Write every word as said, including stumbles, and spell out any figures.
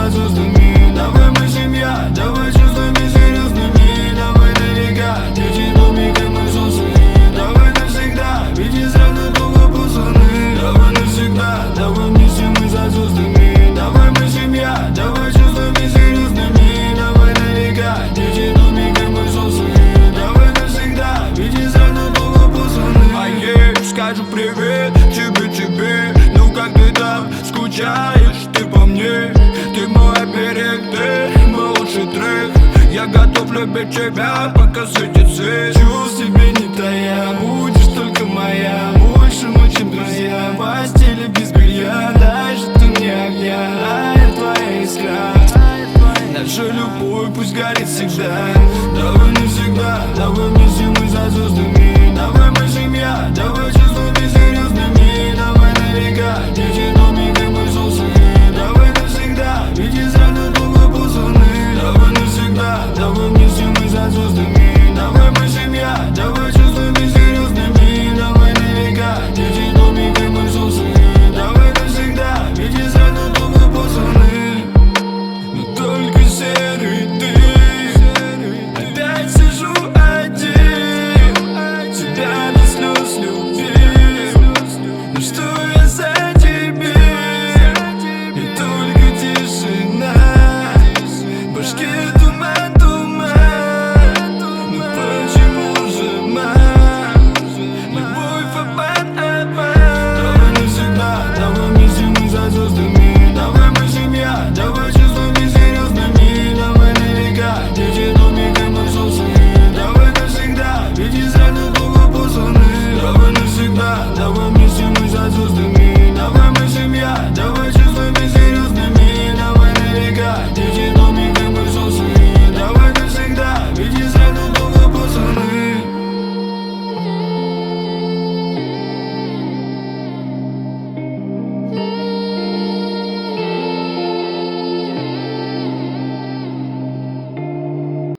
за звездами. Давай мы семья, давай чувствами серьезными. Давай на века, дети домик и мы солнцами. Давай навсегда, ведь не сразу долго пацаны. Давай навсегда, давай вместе мы за звездами. Давай мы семья, давай чувствами серьезными. Давай на века, дети домик и мы солнцами. Давай навсегда, ведь не сразу долго пацаны. А ей скажу привет тебе, тебе. Ну как ты там скучаешь, ты по мне. Ты мой берег, ты мой лучший трек. Я готов любить тебя, пока светит свет. Чувств тебе не тая, будешь только моя. Больше мы, чем друзья, в постели без белья. Дальше ты мне огня, а я твоя искра. Наша любовь пусть горит всегда. Давай навсегда, давай вместе мы за звездами. Давай мы семья, давай